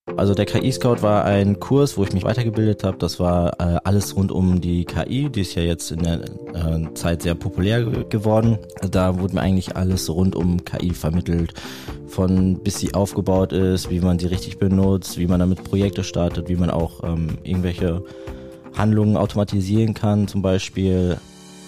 Also der KI-Scout war ein Kurs, wo ich mich weitergebildet habe. Das war alles rund um die KI, die ist ja jetzt in der Zeit sehr populär geworden. Da wurde mir eigentlich alles rund um KI vermittelt, von bis sie aufgebaut ist, wie man sie richtig benutzt, wie man damit Projekte startet, wie man auch irgendwelche Handlungen automatisieren kann zum Beispiel.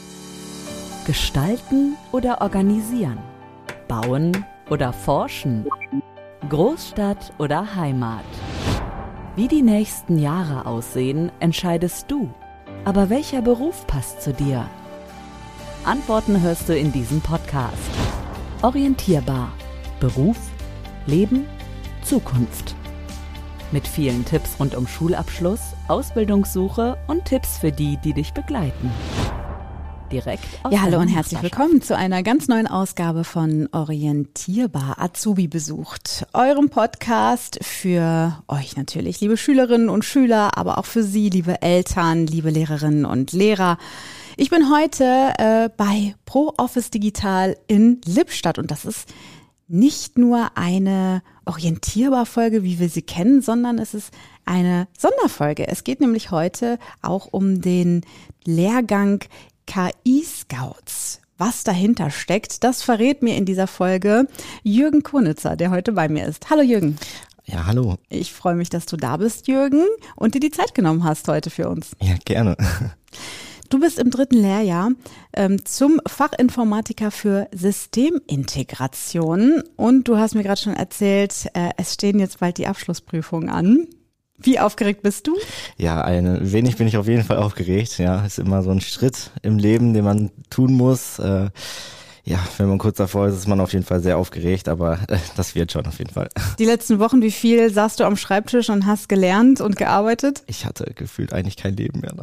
Gestalten oder organisieren? Bauen oder forschen? Großstadt oder Heimat? Wie die nächsten Jahre aussehen, entscheidest du. Aber welcher Beruf passt zu dir? Antworten hörst du in diesem Podcast. Orientierbar. Beruf, Leben, Zukunft. Mit vielen Tipps rund um Schulabschluss, Ausbildungssuche und Tipps für die, die dich begleiten. Direkt aus Ja, hallo und herzlich willkommen zu einer ganz neuen Ausgabe von Orientierbar Azubi besucht. Eurem Podcast für euch natürlich, liebe Schülerinnen und Schüler, aber auch für Sie, liebe Eltern, liebe Lehrerinnen und Lehrer. Ich bin heute bei ProOffice Digital in Lippstadt und das ist nicht nur eine Orientierbar-Folge, wie wir sie kennen, sondern es ist eine Sonderfolge. Es geht nämlich heute auch um den Lehrgang KI-Scouts. Was dahinter steckt, das verrät mir in dieser Folge Jürgen Konitzer, der heute bei mir ist. Hallo Jürgen. Ja, hallo. Ich freue mich, dass du da bist, Jürgen, und dir die Zeit genommen hast heute für uns. Ja, gerne. Du bist im 3. Lehrjahr zum Fachinformatiker für Systemintegration und du hast mir gerade schon erzählt, es stehen jetzt bald die Abschlussprüfungen an. Wie aufgeregt bist du? Ja, ein wenig bin ich auf jeden Fall aufgeregt. Ja, ist immer so ein Schritt im Leben, den man tun muss. Ja, wenn man kurz davor ist, ist man auf jeden Fall sehr aufgeregt, aber das wird schon auf jeden Fall. Die letzten Wochen, wie viel saßt du am Schreibtisch und hast gelernt und gearbeitet? Ich hatte gefühlt eigentlich kein Leben mehr.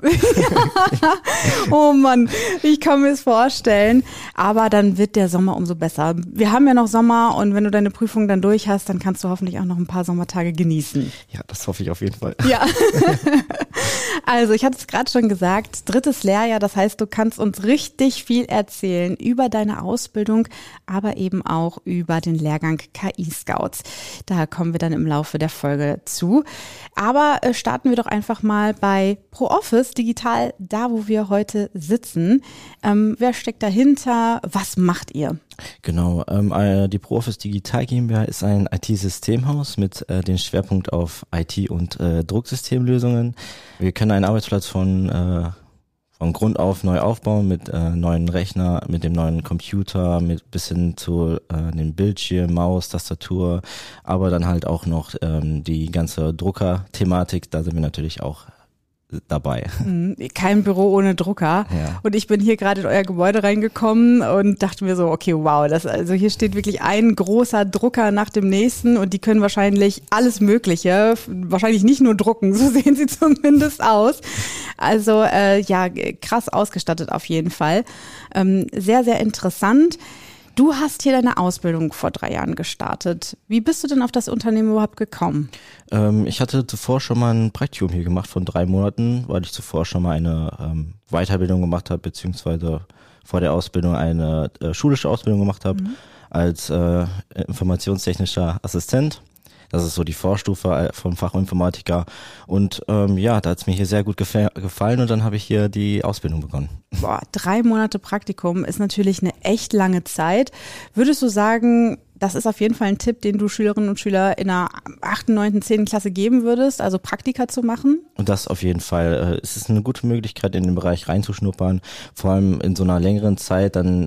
Oh Mann, ich kann mir es vorstellen. Aber dann wird der Sommer umso besser. Wir haben ja noch Sommer und wenn du deine Prüfung dann durch hast, dann kannst du hoffentlich auch noch ein paar Sommertage genießen. Ja, das hoffe ich auf jeden Fall. Ja. Also ich hatte es gerade schon gesagt, 3. Lehrjahr, das heißt, du kannst uns richtig viel erzählen über deine Ausbildung, aber eben auch über den Lehrgang KI-Scouts. Da kommen wir dann im Laufe der Folge zu. Aber starten wir doch einfach mal bei ProOffice Digital, da wo wir heute sitzen. Wer steckt dahinter? Was macht ihr? Genau, die ProOffice Digital GmbH ist ein IT-Systemhaus mit dem Schwerpunkt auf IT- und Drucksystemlösungen. Wir können einen Arbeitsplatz von Grund auf neu aufbauen mit neuen Rechner, mit dem neuen Computer, mit bis hin zu dem Bildschirm, Maus, Tastatur, aber dann halt auch noch die ganze Drucker-Thematik, da sind wir natürlich auch dabei. Kein Büro ohne Drucker. Ja. Und ich bin hier gerade in euer Gebäude reingekommen und dachte mir so, okay, wow, also hier steht wirklich ein großer Drucker nach dem nächsten und die können wahrscheinlich alles Mögliche, wahrscheinlich nicht nur drucken, so sehen sie zumindest aus. Also ja, krass ausgestattet auf jeden Fall. Sehr, sehr interessant. Du hast hier deine Ausbildung vor 3 Jahren gestartet. Wie bist du denn auf das Unternehmen überhaupt gekommen? Ich hatte zuvor schon mal ein Praktikum hier gemacht von 3 Monaten, weil ich zuvor schon mal eine Weiterbildung gemacht habe, beziehungsweise vor der Ausbildung eine schulische Ausbildung gemacht habe als informationstechnischer Assistent. Das ist so die Vorstufe vom Fachinformatiker. Und ja, da hat es mir hier sehr gut gefallen und dann habe ich hier die Ausbildung begonnen. Boah, 3 Monate Praktikum ist natürlich eine echt lange Zeit. Würdest du sagen, das ist auf jeden Fall ein Tipp, den du Schülerinnen und Schüler in der 8., 9., 10. Klasse geben würdest, also Praktika zu machen? Und das auf jeden Fall. Es ist eine gute Möglichkeit, in den Bereich reinzuschnuppern. Vor allem in so einer längeren Zeit, dann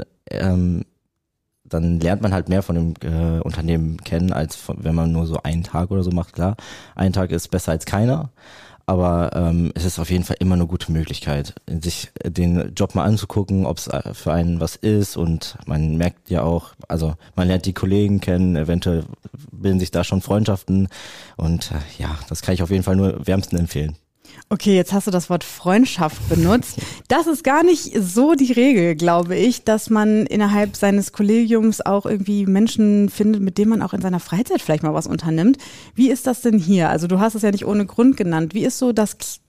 lernt man halt mehr von dem Unternehmen kennen, als wenn man nur so einen Tag oder so macht. Klar, ein Tag ist besser als keiner, aber es ist auf jeden Fall immer eine gute Möglichkeit, sich den Job mal anzugucken, ob es für einen was ist, und man merkt ja auch, also man lernt die Kollegen kennen, eventuell bilden sich da schon Freundschaften und ja, das kann ich auf jeden Fall nur wärmsten empfehlen. Okay, jetzt hast du das Wort Freundschaft benutzt. Das ist gar nicht so die Regel, glaube ich, dass man innerhalb seines Kollegiums auch irgendwie Menschen findet, mit denen man auch in seiner Freizeit vielleicht mal was unternimmt. Wie ist das denn hier? Also du hast es ja nicht ohne Grund genannt. Wie ist so das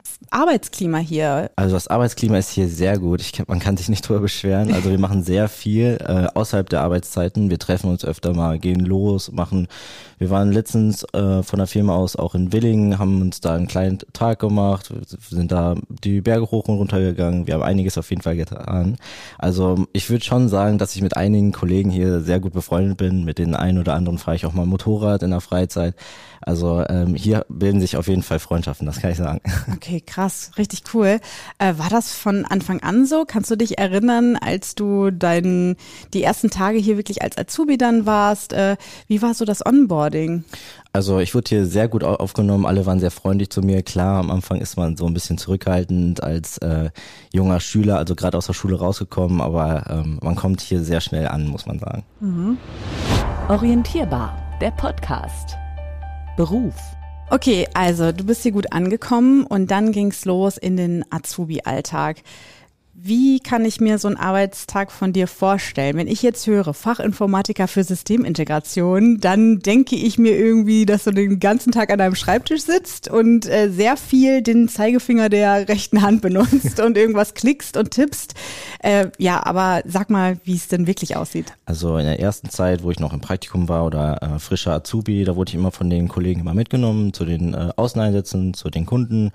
Arbeitsklima hier? Also das Arbeitsklima ist hier sehr gut. Man kann sich nicht drüber beschweren. Also wir machen sehr viel außerhalb der Arbeitszeiten. Wir treffen uns öfter mal, gehen los, wir waren letztens von der Firma aus auch in Willingen, haben uns da einen kleinen Tag gemacht, sind da die Berge hoch und runter gegangen. Wir haben einiges auf jeden Fall getan. Also ich würde schon sagen, dass ich mit einigen Kollegen hier sehr gut befreundet bin. Mit den einen oder anderen fahre ich auch mal Motorrad in der Freizeit. Also hier bilden sich auf jeden Fall Freundschaften, das kann ich sagen. Okay, krass, richtig cool. War das von Anfang an so? Kannst du dich erinnern, als du die ersten Tage hier wirklich als Azubi dann warst? Wie war so das Onboarding? Also ich wurde hier sehr gut aufgenommen, alle waren sehr freundlich zu mir. Klar, am Anfang ist man so ein bisschen zurückhaltend als junger Schüler, also gerade aus der Schule rausgekommen, aber man kommt hier sehr schnell an, muss man sagen. Orientierbar, der Podcast. Beruf. Okay, also du bist hier gut angekommen und dann ging's los in den Azubi-Alltag. Wie kann ich mir so einen Arbeitstag von dir vorstellen? Wenn ich jetzt höre, Fachinformatiker für Systemintegration, dann denke ich mir irgendwie, dass du den ganzen Tag an deinem Schreibtisch sitzt und sehr viel den Zeigefinger der rechten Hand benutzt und irgendwas klickst und tippst. Ja, aber sag mal, wie es denn wirklich aussieht. Also in der ersten Zeit, wo ich noch im Praktikum war oder frischer Azubi, da wurde ich immer von den Kollegen immer mitgenommen zu den Außeneinsätzen, zu den Kunden.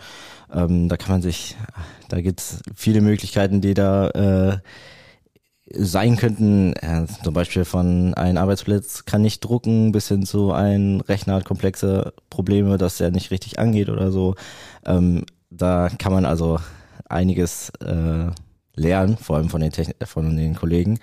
Da gibt's viele Möglichkeiten, die da sein könnten. Zum Beispiel von einem Arbeitsplatz kann nicht drucken, bis hin zu ein Rechner hat komplexe Probleme, dass er nicht richtig angeht oder so. Da kann man also einiges lernen, vor allem von den Kollegen.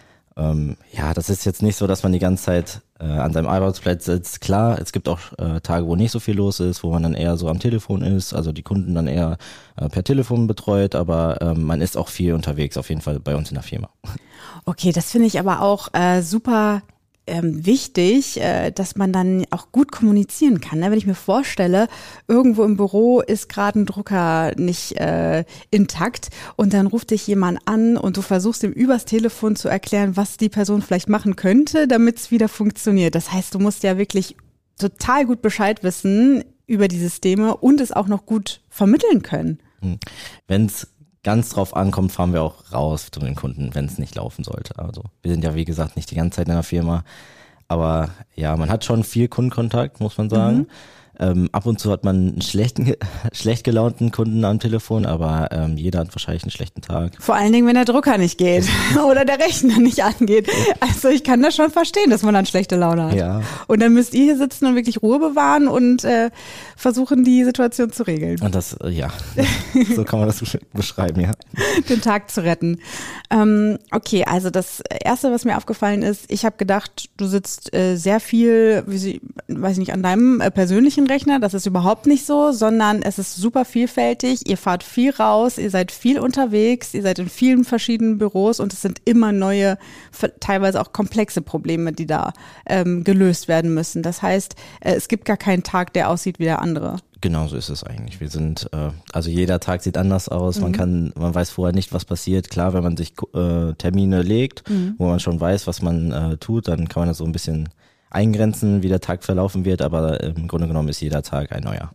Das ist jetzt nicht so, dass man die ganze Zeit an seinem Arbeitsplatz sitzt. Klar, es gibt auch Tage, wo nicht so viel los ist, wo man dann eher so am Telefon ist, also die Kunden dann eher per Telefon betreut, aber man ist auch viel unterwegs, auf jeden Fall bei uns in der Firma. Okay, das finde ich aber auch super wichtig, dass man dann auch gut kommunizieren kann. Wenn ich mir vorstelle, irgendwo im Büro ist gerade ein Drucker nicht intakt und dann ruft dich jemand an und du versuchst ihm übers Telefon zu erklären, was die Person vielleicht machen könnte, damit es wieder funktioniert. Das heißt, du musst ja wirklich total gut Bescheid wissen über die Systeme und es auch noch gut vermitteln können. Wenn's ganz drauf ankommt, fahren wir auch raus zu den Kunden, wenn es nicht laufen sollte. Also wir sind ja, wie gesagt, nicht die ganze Zeit in der Firma. Aber ja, man hat schon viel Kundenkontakt, muss man sagen. Ab und zu hat man einen schlecht gelaunten Kunden am Telefon, aber jeder hat wahrscheinlich einen schlechten Tag. Vor allen Dingen, wenn der Drucker nicht geht oder der Rechner nicht angeht. Also ich kann das schon verstehen, dass man dann schlechte Laune hat. Ja. Und dann müsst ihr hier sitzen und wirklich Ruhe bewahren und versuchen, die Situation zu regeln. Und das, so kann man das beschreiben, ja. Den Tag zu retten. Okay, also das Erste, was mir aufgefallen ist, ich habe gedacht, du sitzt sehr viel, weiß ich nicht, an deinem persönlichen Rechner. Das ist überhaupt nicht so, sondern es ist super vielfältig. Ihr fahrt viel raus, ihr seid viel unterwegs, ihr seid in vielen verschiedenen Büros und es sind immer neue, teilweise auch komplexe Probleme, die da gelöst werden müssen. Das heißt, es gibt gar keinen Tag, der aussieht wie der andere. Genau so ist es eigentlich. Wir sind, also jeder Tag sieht anders aus. Man weiß vorher nicht, was passiert. Klar, wenn man sich Termine legt, wo man schon weiß, was man tut, dann kann man das so ein bisschen eingrenzen, wie der Tag verlaufen wird, aber im Grunde genommen ist jeder Tag ein neuer.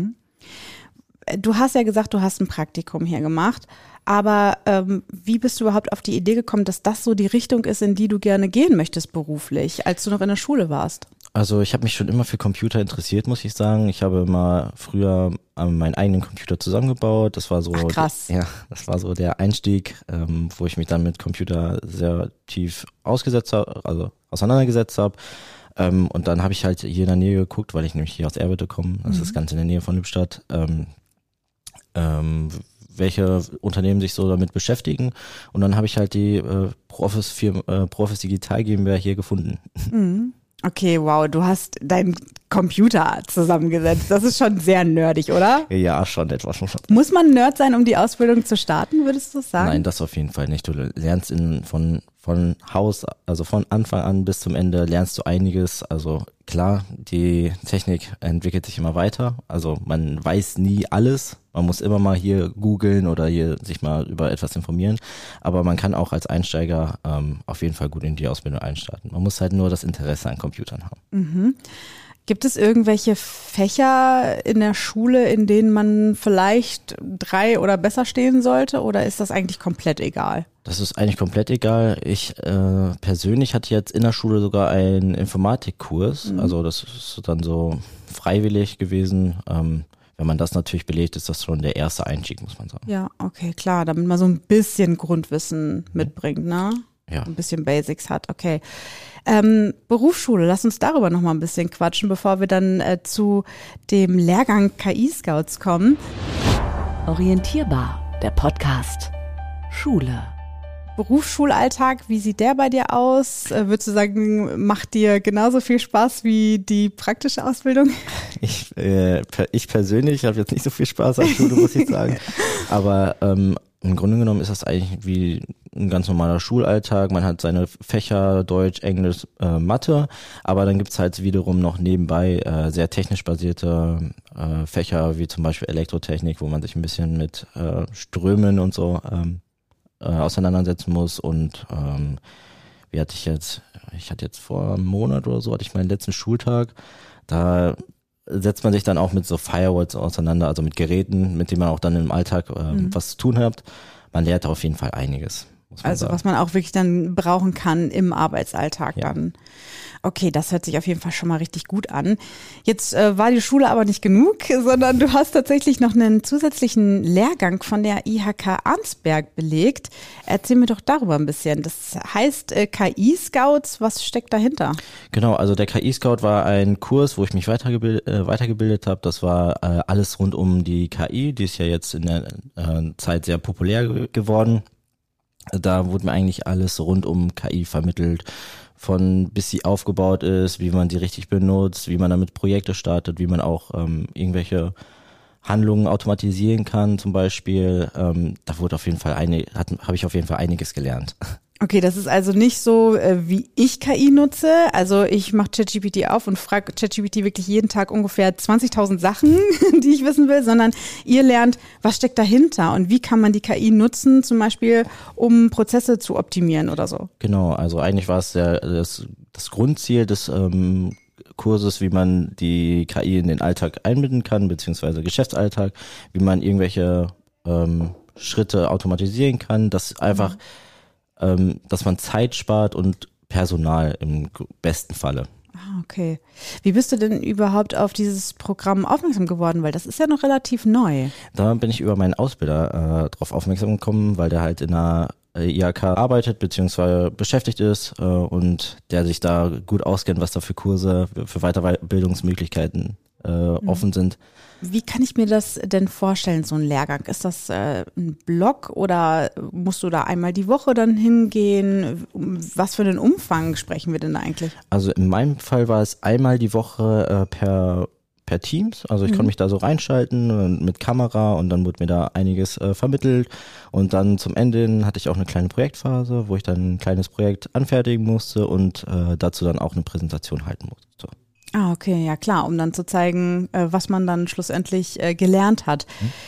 Du hast ja gesagt, du hast ein Praktikum hier gemacht, aber wie bist du überhaupt auf die Idee gekommen, dass das so die Richtung ist, in die du gerne gehen möchtest beruflich, als du noch in der Schule warst? Also ich habe mich schon immer für Computer interessiert, muss ich sagen. Ich habe mal früher meinen eigenen Computer zusammengebaut. Das war so, krass. Ja, das war so der Einstieg, wo ich mich dann mit Computer sehr tief auseinandergesetzt habe. Und dann habe ich halt hier in der Nähe geguckt, weil ich nämlich hier aus Erwitte komme. Das ist ganz in der Nähe von Lippstadt. Welche Unternehmen sich so damit beschäftigen. Und dann habe ich halt die Profis Digital GmbH hier gefunden. Okay, wow, du hast deinen Computer zusammengesetzt. Das ist schon sehr nerdig, oder? Ja, schon etwas. Muss man Nerd sein, um die Ausbildung zu starten, würdest du sagen? Nein, das auf jeden Fall nicht. Du lernst von Haus, also von Anfang an bis zum Ende lernst du einiges. Also klar, die Technik entwickelt sich immer weiter. Also man weiß nie alles. Man muss immer mal hier googeln oder hier sich mal über etwas informieren. Aber man kann auch als Einsteiger auf jeden Fall gut in die Ausbildung einstarten. Man muss halt nur das Interesse an Computern haben. Gibt es irgendwelche Fächer in der Schule, in denen man vielleicht 3 oder besser stehen sollte, oder ist das eigentlich komplett egal? Das ist eigentlich komplett egal. Ich persönlich hatte jetzt in der Schule sogar einen Informatikkurs, also das ist dann so freiwillig gewesen. Wenn man das natürlich belegt, ist das schon der erste Einstieg, muss man sagen. Ja, okay, klar, damit man so ein bisschen Grundwissen mitbringt, ne? Ja. Ein bisschen Basics hat, okay. Berufsschule, lass uns darüber noch mal ein bisschen quatschen, bevor wir dann zu dem Lehrgang KI-Scouts kommen. Orientierbar, der Podcast. Schule. Berufsschulalltag, wie sieht der bei dir aus? Würdest du sagen, macht dir genauso viel Spaß wie die praktische Ausbildung? Ich persönlich habe jetzt nicht so viel Spaß an Schule, muss ich sagen. Aber im Grunde genommen ist das eigentlich wie ein ganz normaler Schulalltag. Man hat seine Fächer Deutsch, Englisch, Mathe, aber dann gibt's halt wiederum noch nebenbei sehr technisch basierte Fächer, wie zum Beispiel Elektrotechnik, wo man sich ein bisschen mit Strömen und so auseinandersetzen muss. Und ich hatte jetzt vor einem Monat oder so, hatte ich meinen letzten Schultag, da setzt man sich dann auch mit so Firewalls auseinander, also mit Geräten, mit denen man auch dann im Alltag was zu tun hat. Man lernt auf jeden Fall einiges, muss man sagen. Was man auch wirklich dann brauchen kann im Arbeitsalltag dann. Okay, das hört sich auf jeden Fall schon mal richtig gut an. Jetzt war die Schule aber nicht genug, sondern du hast tatsächlich noch einen zusätzlichen Lehrgang von der IHK Arnsberg belegt. Erzähl mir doch darüber ein bisschen. Das heißt KI-Scouts, was steckt dahinter? Genau, also der KI-Scout war ein Kurs, wo ich mich weitergebildet habe. Das war alles rund um die KI, die ist ja jetzt in der Zeit sehr populär geworden. Da wurde mir eigentlich alles rund um KI vermittelt, von bis sie aufgebaut ist, wie man sie richtig benutzt, wie man damit Projekte startet, wie man auch irgendwelche Handlungen automatisieren kann zum Beispiel. Da wurde auf jeden Fall habe ich auf jeden Fall einiges gelernt. Okay, das ist also nicht so, wie ich KI nutze. Also ich mache ChatGPT auf und frage ChatGPT wirklich jeden Tag ungefähr 20.000 Sachen, die ich wissen will, sondern ihr lernt, was steckt dahinter und wie kann man die KI nutzen, zum Beispiel, um Prozesse zu optimieren oder so. Genau, also eigentlich war es das Grundziel des Kurses, wie man die KI in den Alltag einbinden kann, beziehungsweise Geschäftsalltag, wie man irgendwelche Schritte automatisieren kann, dass einfach dass man Zeit spart und Personal im besten Falle. Ah, okay. Wie bist du denn überhaupt auf dieses Programm aufmerksam geworden? Weil das ist ja noch relativ neu. Da bin ich über meinen Ausbilder drauf aufmerksam gekommen, weil der halt in der IHK arbeitet bzw. beschäftigt ist und der sich da gut auskennt, was da für Kurse, für Weiterbildungsmöglichkeiten offen sind. Wie kann ich mir das denn vorstellen, so ein Lehrgang? Ist das ein Blog oder musst du da einmal die Woche dann hingehen? Was für einen Umfang sprechen wir denn da eigentlich? Also in meinem Fall war es einmal die Woche per Teams. Also ich konnte mich da so reinschalten mit Kamera und dann wurde mir da einiges vermittelt. Und dann zum Ende hatte ich auch eine kleine Projektphase, wo ich dann ein kleines Projekt anfertigen musste und dazu dann auch eine Präsentation halten musste. Ah, okay, ja klar, um dann zu zeigen, was man dann schlussendlich gelernt hat.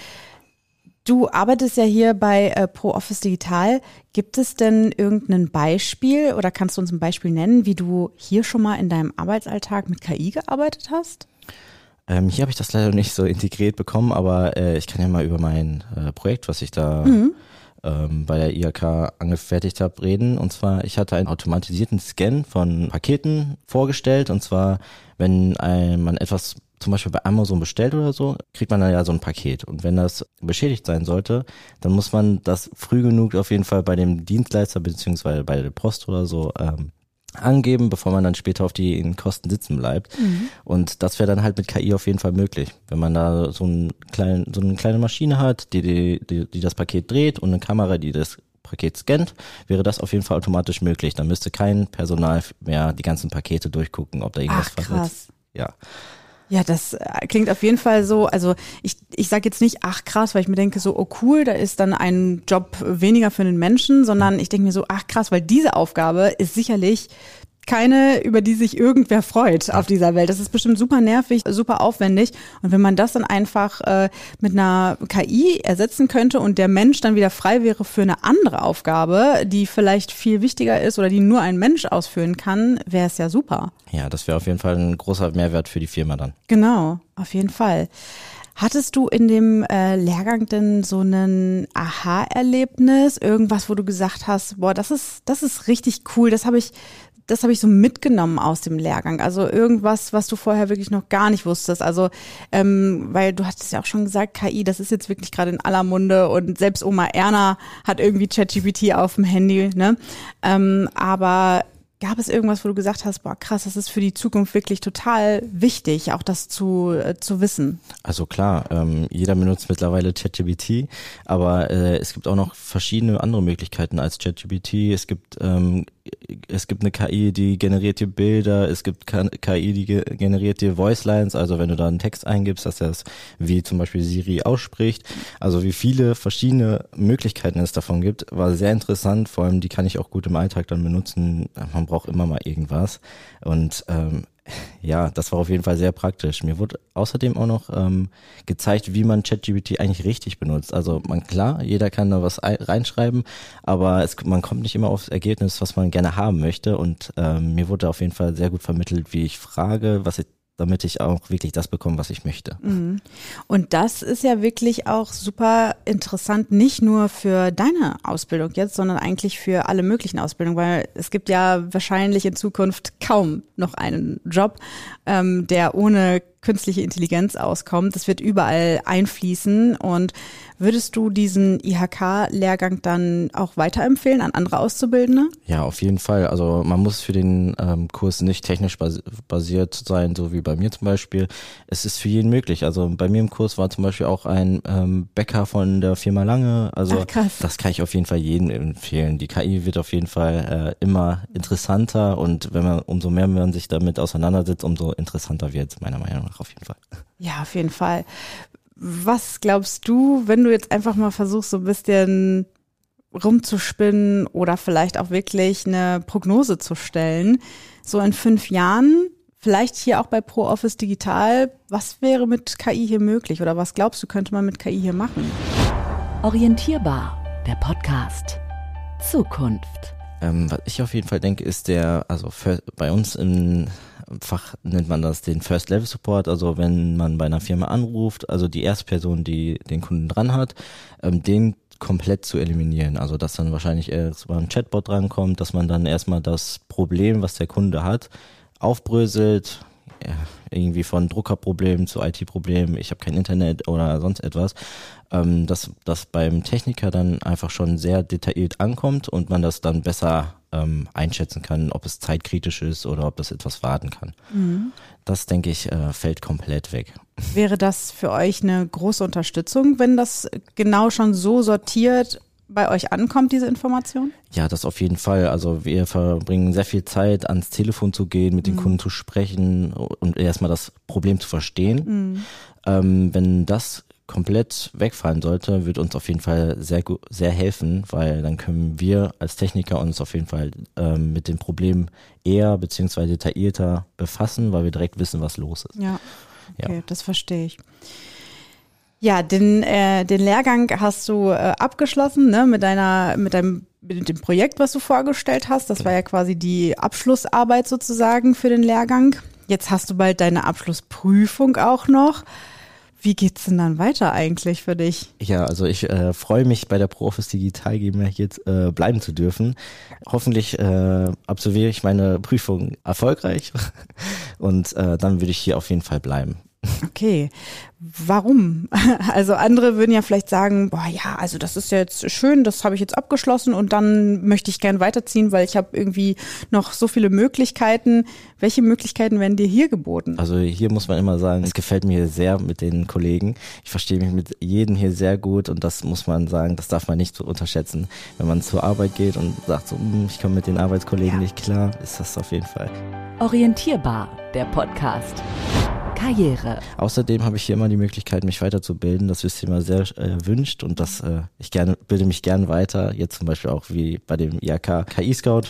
Du arbeitest ja hier bei ProOffice Digital. Gibt es denn irgendein Beispiel oder kannst du uns ein Beispiel nennen, wie du hier schon mal in deinem Arbeitsalltag mit KI gearbeitet hast? Hier habe ich das leider nicht so integriert bekommen, aber ich kann ja mal über mein Projekt, was ich da bei der IHK angefertigt habe, reden. Und zwar, ich hatte einen automatisierten Scan von Paketen vorgestellt. Und zwar, wenn man etwas zum Beispiel bei Amazon bestellt oder so, kriegt man dann ja so ein Paket. Und wenn das beschädigt sein sollte, dann muss man das früh genug auf jeden Fall bei dem Dienstleister beziehungsweise bei der Post oder so angeben, bevor man dann später auf die Kosten sitzen bleibt. Und das wäre dann halt mit KI auf jeden Fall möglich. Wenn man da so eine kleine Maschine hat, die das Paket dreht und eine Kamera, die das Paket scannt, wäre das auf jeden Fall automatisch möglich. Dann müsste kein Personal mehr die ganzen Pakete durchgucken, ob da irgendwas krass. Ja. Ja, das klingt auf jeden Fall so, also ich sage jetzt nicht, ach krass, weil ich mir denke so, oh cool, da ist dann ein Job weniger für einen Menschen, sondern ich denke mir so, ach krass, weil diese Aufgabe ist sicherlich keine, über die sich irgendwer freut auf dieser Welt. Das ist bestimmt super nervig, super aufwendig. Und wenn man das dann einfach mit einer KI ersetzen könnte und der Mensch dann wieder frei wäre für eine andere Aufgabe, die vielleicht viel wichtiger ist oder die nur ein Mensch ausführen kann, wäre es ja super. Ja, das wäre auf jeden Fall ein großer Mehrwert für die Firma dann. Genau, auf jeden Fall. Hattest du in dem Lehrgang denn so ein Aha-Erlebnis, irgendwas, wo du gesagt hast, boah, das ist richtig cool, das habe ich so mitgenommen aus dem Lehrgang. Also irgendwas, was du vorher wirklich noch gar nicht wusstest. Also, weil du hattest ja auch schon gesagt, KI, das ist jetzt wirklich gerade in aller Munde und selbst Oma Erna hat irgendwie ChatGPT auf dem Handy, ne? Aber gab es irgendwas, wo du gesagt hast, boah, krass, das ist für die Zukunft wirklich total wichtig, auch das zu wissen? Also klar, jeder benutzt mittlerweile ChatGPT, aber es gibt auch noch verschiedene andere Möglichkeiten als ChatGPT. Es gibt eine KI, die generiert dir Bilder, es gibt KI, die generiert dir Voicelines, also wenn du da einen Text eingibst, dass er es wie zum Beispiel Siri ausspricht. Also wie viele verschiedene Möglichkeiten es davon gibt, war sehr interessant, vor allem die kann ich auch gut im Alltag dann benutzen. Man braucht immer mal irgendwas und ja, das war auf jeden Fall sehr praktisch. Mir wurde außerdem auch noch gezeigt, wie man ChatGPT eigentlich richtig benutzt. Also klar, jeder kann da was reinschreiben, aber man kommt nicht immer aufs Ergebnis, was man gerne haben möchte. Und mir wurde auf jeden Fall sehr gut vermittelt, wie ich frage, damit ich auch wirklich das bekomme, was ich möchte. Und das ist ja wirklich auch super interessant, nicht nur für deine Ausbildung jetzt, sondern eigentlich für alle möglichen Ausbildungen, weil es gibt ja wahrscheinlich in Zukunft kaum noch einen Job, der ohne künstliche Intelligenz auskommt. Das wird überall einfließen. Und würdest du diesen IHK-Lehrgang dann auch weiterempfehlen an andere Auszubildende? Ja, auf jeden Fall. Also man muss für den Kurs nicht technisch basiert sein, so wie bei mir zum Beispiel. Es ist für jeden möglich. Also bei mir im Kurs war zum Beispiel auch ein Bäcker von der Firma Lange. Also das kann ich auf jeden Fall jedem empfehlen. Die KI wird auf jeden Fall immer interessanter und umso mehr man sich damit auseinandersetzt, umso interessanter wird es meiner Meinung nach auf jeden Fall. Ja, auf jeden Fall. Was glaubst du, wenn du jetzt einfach mal versuchst, so ein bisschen rumzuspinnen oder vielleicht auch wirklich eine Prognose zu stellen, so in 5 Jahren, vielleicht hier auch bei ProOffice Digital, was wäre mit KI hier möglich oder was glaubst du, könnte man mit KI hier machen? Orientierbar, der Podcast. Zukunft. Was ich auf jeden Fall denke, ist bei uns im Fach nennt man das den First-Level-Support, also wenn man bei einer Firma anruft, also die erste Person, die den Kunden dran hat, den komplett zu eliminieren. Also dass dann wahrscheinlich erst mal ein Chatbot drankommt, dass man dann erstmal das Problem, was der Kunde hat, aufbröselt, ja, irgendwie von Druckerproblemen zu IT-Problemen, ich habe kein Internet oder sonst etwas, dass das beim Techniker dann einfach schon sehr detailliert ankommt und man das dann besser einschätzen kann, ob es zeitkritisch ist oder ob das etwas warten kann. Das, denke ich, fällt komplett weg. Wäre das für euch eine große Unterstützung, wenn das genau schon so sortiert bei euch ankommt, diese Information? Ja, das auf jeden Fall. Also wir verbringen sehr viel Zeit, ans Telefon zu gehen, mit den Kunden zu sprechen und erstmal das Problem zu verstehen. Wenn das komplett wegfallen sollte, wird uns auf jeden Fall sehr helfen, weil dann können wir als Techniker uns auf jeden Fall mit dem Problem eher bzw. detaillierter befassen, weil wir direkt wissen, was los ist. Ja, okay, das verstehe ich. Ja, den Lehrgang hast du abgeschlossen, ne, mit dem Projekt, was du vorgestellt hast. Das war ja quasi die Abschlussarbeit sozusagen für den Lehrgang. Jetzt hast du bald deine Abschlussprüfung auch noch. Wie geht's denn dann weiter eigentlich für dich? Ja, also ich freue mich, bei der ProOffice Digital GmbH jetzt bleiben zu dürfen. Hoffentlich absolviere ich meine Prüfung erfolgreich und dann würde ich hier auf jeden Fall bleiben. Okay, warum? Also andere würden ja vielleicht sagen, boah ja, also das ist ja jetzt schön, das habe ich jetzt abgeschlossen und dann möchte ich gern weiterziehen, weil ich habe irgendwie noch so viele Möglichkeiten. Welche Möglichkeiten werden dir hier geboten? Also hier muss man immer sagen, es gefällt mir sehr mit den Kollegen. Ich verstehe mich mit jedem hier sehr gut und das muss man sagen, das darf man nicht so unterschätzen. Wenn man zur Arbeit geht und sagt so, ich komme mit den Arbeitskollegen nicht klar, ist das auf jeden Fall. Orientierbar, der Podcast. Karriere. Außerdem habe ich hier immer die Möglichkeit, mich weiterzubilden. Das ist immer sehr wünscht und bilde mich gern weiter. Jetzt zum Beispiel auch wie bei dem IHK KI Scout.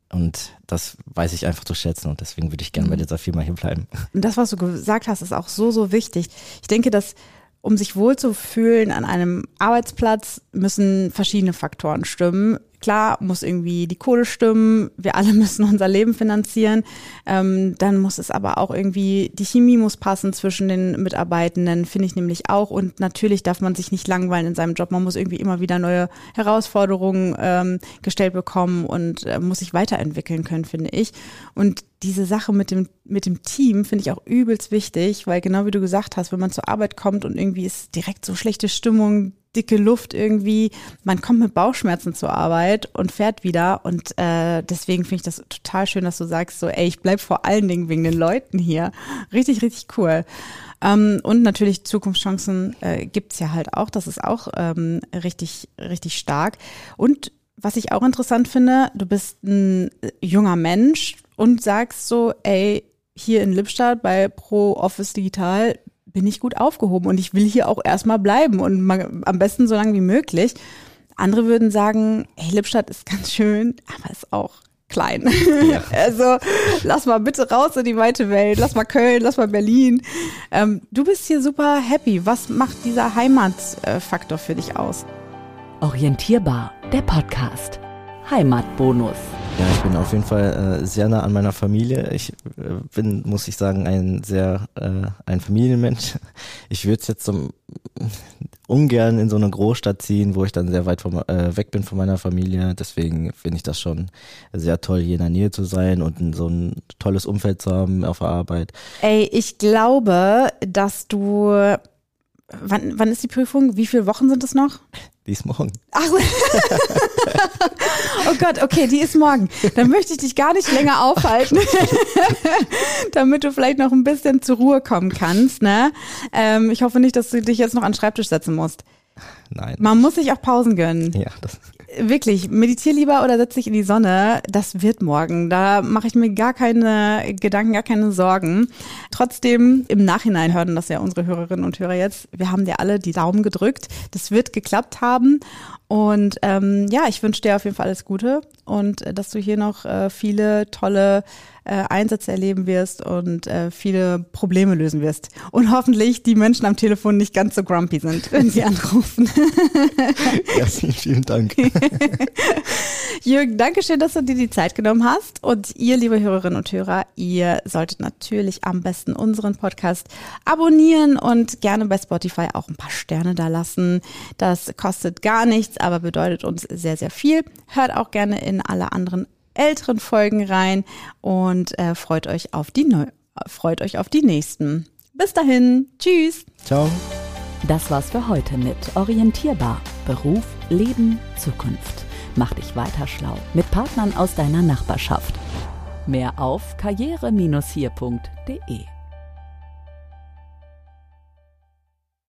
Und das weiß ich einfach zu schätzen und deswegen würde ich gerne bei dieser Firma hier bleiben. Und das, was du gesagt hast, ist auch so, so wichtig. Ich denke, dass um sich wohlzufühlen an einem Arbeitsplatz, müssen verschiedene Faktoren stimmen. Klar muss irgendwie die Kohle stimmen, wir alle müssen unser Leben finanzieren, dann muss es aber auch irgendwie, die Chemie muss passen zwischen den Mitarbeitenden, finde ich nämlich auch, und natürlich darf man sich nicht langweilen in seinem Job, man muss irgendwie immer wieder neue Herausforderungen gestellt bekommen und muss sich weiterentwickeln können, finde ich. Und diese Sache mit dem Team finde ich auch übelst wichtig, weil genau wie du gesagt hast, wenn man zur Arbeit kommt und irgendwie ist direkt so schlechte Stimmung, dicke Luft irgendwie, man kommt mit Bauchschmerzen zur Arbeit und fährt wieder und deswegen finde ich das total schön, dass du sagst so, ey, ich bleib vor allen Dingen wegen den Leuten hier. Richtig, richtig cool. Und natürlich Zukunftschancen gibt's ja halt auch, das ist auch richtig, richtig stark. Und was ich auch interessant finde, du bist ein junger Mensch und sagst so, ey, hier in Lippstadt bei Pro Office Digital bin ich gut aufgehoben und ich will hier auch erstmal bleiben und am besten so lange wie möglich. Andere würden sagen, hey, Lippstadt ist ganz schön, aber ist auch klein. Ja. Also lass mal bitte raus in die weite Welt, lass mal Köln, lass mal Berlin. Du bist hier super happy. Was macht dieser Heimatfaktor für dich aus? Orientierbar, der Podcast. Heimatbonus. Ja, ich bin auf jeden Fall sehr nah an meiner Familie. Ich bin, muss ich sagen, ein Familienmensch. Ich würde jetzt ungern in so eine Großstadt ziehen, wo ich dann sehr weit weg bin von meiner Familie. Deswegen finde ich das schon sehr toll, hier in der Nähe zu sein und so ein tolles Umfeld zu haben auf der Arbeit. Ey, ich glaube, dass du... Wann ist die Prüfung? Wie viele Wochen sind es noch? Die ist morgen. Ach, oh Gott, okay, die ist morgen. Dann möchte ich dich gar nicht länger aufhalten, damit du vielleicht noch ein bisschen zur Ruhe kommen kannst. Ne? Ich hoffe nicht, dass du dich jetzt noch an den Schreibtisch setzen musst. Nein. Man muss sich auch Pausen gönnen. Ja, das wirklich, meditier lieber oder setz dich in die Sonne. Das wird morgen. Da mache ich mir gar keine Gedanken, gar keine Sorgen. Trotzdem, im Nachhinein hören das ja unsere Hörerinnen und Hörer jetzt. Wir haben dir alle die Daumen gedrückt. Das wird geklappt haben. Und ja, ich wünsche dir auf jeden Fall alles Gute und dass du hier noch viele tolle Einsätze erleben wirst und viele Probleme lösen wirst. Und hoffentlich die Menschen am Telefon nicht ganz so grumpy sind, wenn sie anrufen. Ja, vielen Dank. Jürgen, danke schön, dass du dir die Zeit genommen hast. Und ihr, liebe Hörerinnen und Hörer, ihr solltet natürlich am besten unseren Podcast abonnieren und gerne bei Spotify auch ein paar Sterne da lassen. Das kostet gar nichts, aber bedeutet uns sehr, sehr viel. Hört auch gerne in alle anderen älteren Folgen rein und freut euch auf die nächsten. Bis dahin, tschüss. Ciao. Das war's für heute mit Orientierbar. Beruf, Leben, Zukunft. Mach dich weiter schlau mit Partnern aus deiner Nachbarschaft. Mehr auf karriere-hier.de